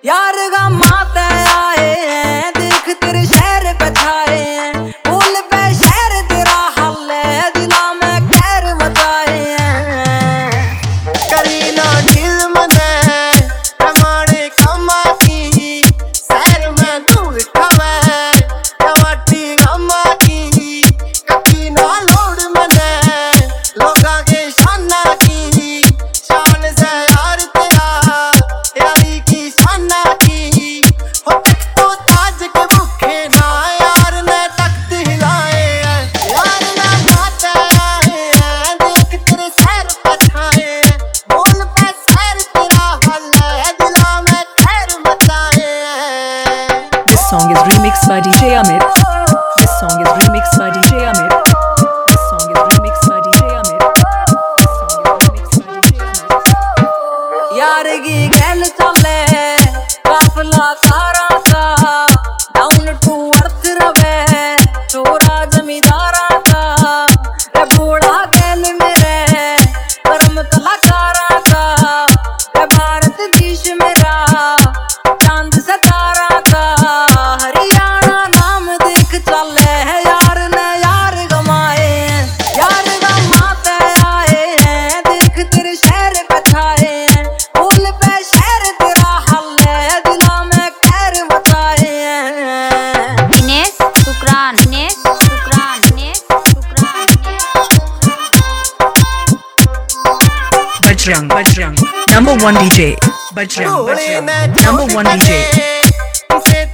यार गमाते आए हैं, देख तेरे शहर पे छाए हैं, पुल पे शहर तेरा हल है, दिला में खैर मचाए हैं। करी ना दिल मने प्रमाणे कमा की शहर में दूर खवे टमाटी गमा की कभी ना लोड मने लोगा के शाना की शान से यार तेरा यारी की शाना की हो तक तो ताज के भूखे ना यार ने तख्त हिलाए यार ना माते आए हैं, देख तेरे सर पछाए बोल पे सर तेरा हल है, दिला में खैर मचाए। This song is remixed by DJ Amit. This song is remixed by DJ Amit. This song is remixed by DJ Amit. This song is remixed by DJ Amit. यार की गैल चले काफला सारा का डाउन टू अर्थ रवे चोरा जमींदारा का रे बूढ़ा गैल मेरे परम कलाकारा का रे भारत देश मेरा चांद सितारा का हरियाणा नाम देख चले है यार ने यार गमाए हैं, यार गमाते आए हैं, देख तेरे शहर पे छाए हैं, पुल पे शहर तेरा हल है, दिला में खैर मचाए हैं। Dinesh शुक्रान Dinesh शुक्रान Dinesh शुक्रान Bajrang, number one DJ. Bajrang, number one DJ.